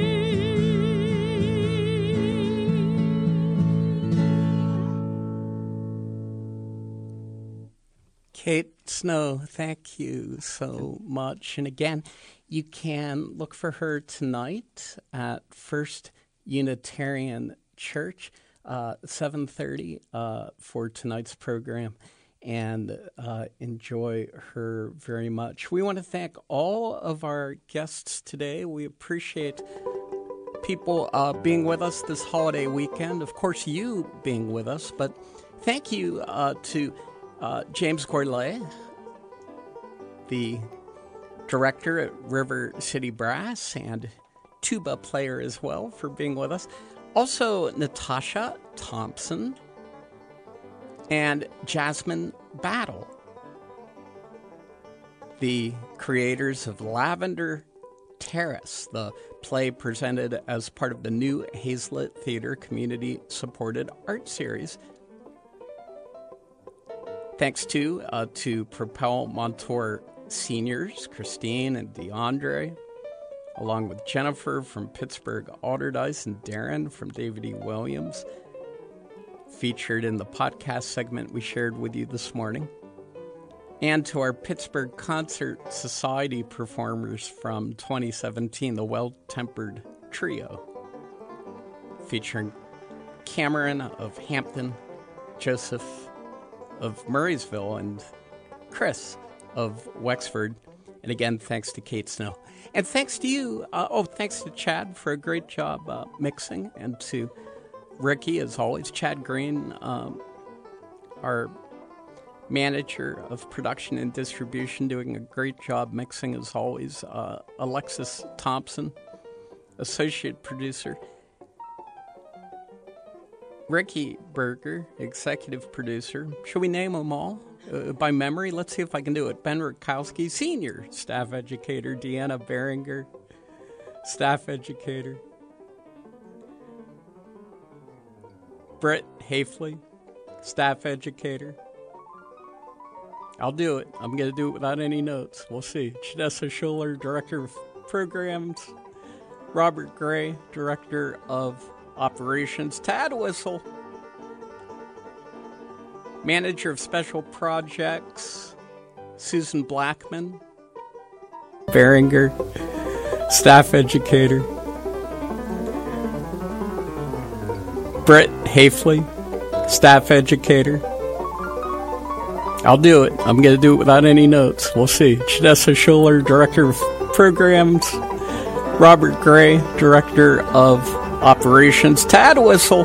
Kate Snow, thank you so much. And again, you can look for her tonight at First Unitarian Church, 7:30 for tonight's program, and enjoy her very much. We want to thank all of our guests today. We appreciate people being with us this holiday weekend. Of course, you being with us, but thank you to James Gourlay, the director at River City Brass and tuba player as well, for being with us. Also, Natasha Thompson and Jasmine Battle, the creators of Lavender Terrace, the play presented as part of the new Hazlitt Theater community-supported art series. Thanks to Propel Montour seniors, Christine and DeAndre, along with Jennifer from Pittsburgh Alderdice and Darren from David E. Williams, featured in the podcast segment we shared with you this morning. And to our Pittsburgh Concert Society performers from 2017, the Well-Tempered Trio, featuring Cameron of Hampton, Joseph of Murraysville, and Chris of Wexford. And again, thanks to Kate Snow. And thanks to you. Thanks to Chad for a great job mixing. And to Ricky, as always. Chad Green, our manager of production and distribution, doing a great job mixing, as always. Alexis Thompson, associate producer. Ricky Berger, executive producer. Should we name them all by memory? Let's see if I can do it. Ben Rukowski, senior staff educator. Deanna Beringer, staff educator. Britt Hafley, staff educator. I'll do it. I'm going to do it without any notes. We'll see. Janessa Schuller, director of programs. Robert Gray, director of operations. Tad Whistle, manager of special projects. Susan Blackman, Beringer, staff educator. Britt Hafley, staff educator. I'll do it. I'm going to do it without any notes. We'll see. Janessa Schuller, director of programs. Robert Gray, director of operations. Tad Whistle,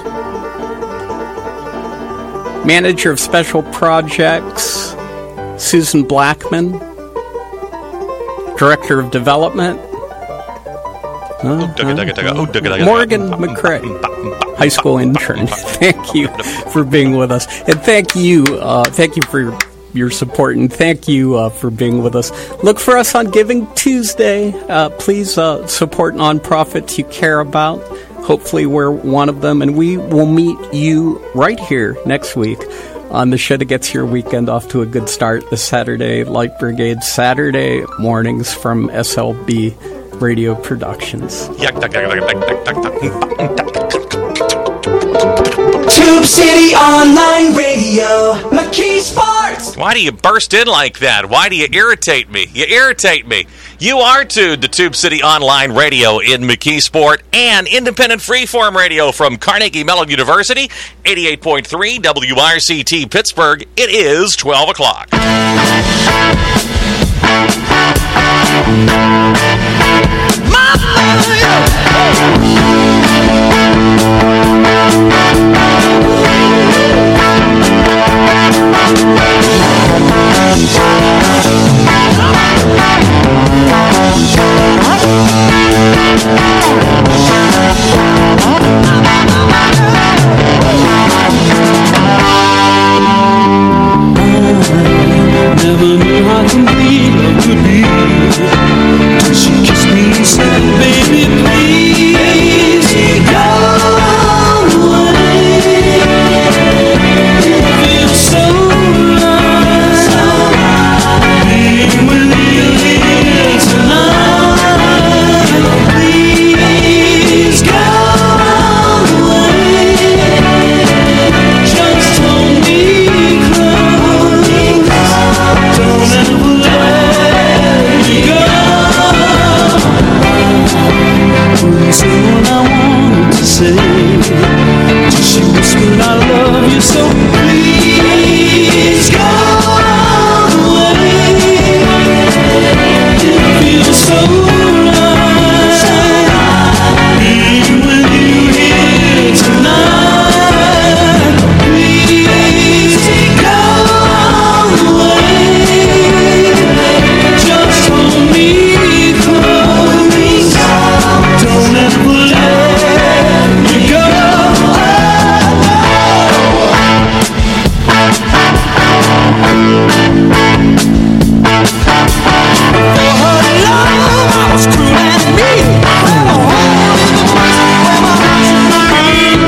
manager of special projects. Susan Blackman, director of development. Morgan McCrae, high school intern. Thank you for being with us, and thank you for your support, and thank you for being with us. Look for us on Giving Tuesday. Please support nonprofits you care about. Hopefully we're one of them, and we will meet you right here next week on the show that gets your weekend off to a good start, the Saturday Light Brigade, Saturday mornings from SLB Radio Productions. Tube City Online Radio, McKee Sports. Why do you burst in like that? Why do you irritate me? You irritate me. You are tuned to Tube City Online Radio in McKeesport and independent freeform radio from Carnegie Mellon University, 88.3 WRCT Pittsburgh. It is 12 o'clock. Never knew how complete love could be till she kissed me and said, baby, please go away. It feels so right being with you here tonight. Please go away. Just hold me close. Don't ever let me go. Couldn't say what I wanted to say till she whispered, I love you, so please go away. It feels so right being with you here tonight. Please go away. Just hold me close. Don't ever let me go. For her love, I was cruel and mean. Where my heart is the place where my heart should be.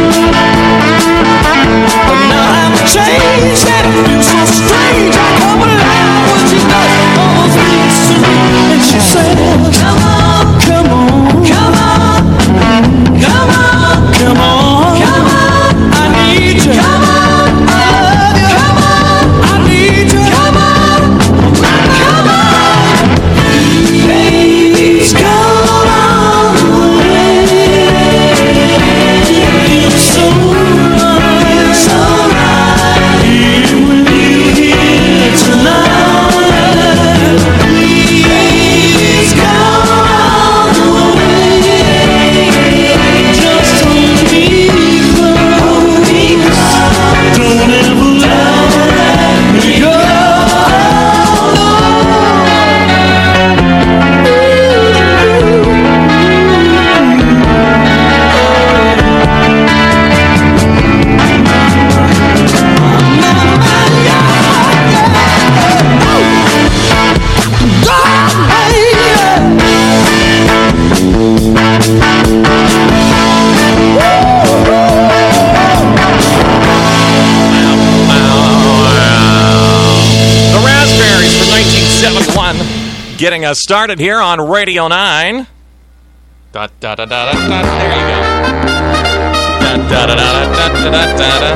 But now I'm changed and it feels so strange. I come alive when she does all those things to me. And she says, come on, come on, come on, come on, come on, come on. I need you. Come on, I love you. Come on, I need you. Come on, come on. Please go away. It's so right, so right. Being with you here tonight. Please go away. Just hold me close. Don't ever let me go. The Raspberries from 1971 getting us started here on Radio 9. Da, da, da, da, da, da. There you go. Da, da, da, da, da, da, da, da, da.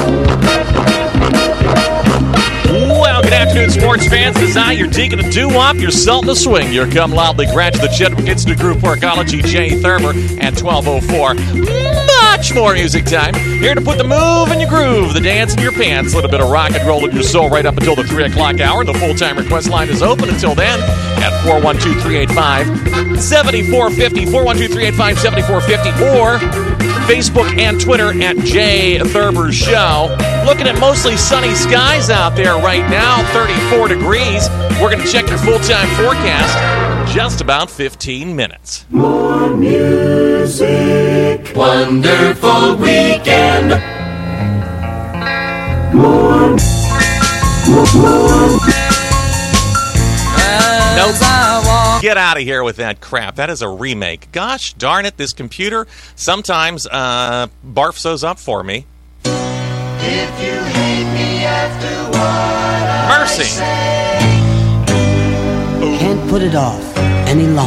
Well, good afternoon, sports fans. This is I, your deacon of doo-wop, your Sultan of swing, your come loudly graduate Chedwick Institute Group Parkology, Jay Thurber, at 12:04. Much more music time. Here to put the move in your groove, the dance in your pants, a little bit of rock and roll in your soul right up until the 3 o'clock hour. The full-time request line is open until then at 412-385-7450, 412-385-7450, or Facebook and Twitter at Jay Thurber Show. Looking at mostly sunny skies out there right now, 34 degrees. We're going to check your full-time forecast in just about 15 minutes. More music. Wonderful weekend. More. Nope. Get out of here with that crap. That is a remake. Gosh darn it, this computer sometimes barfs those up for me. If you hate me after what Mercy. I say, Can't put it off any longer.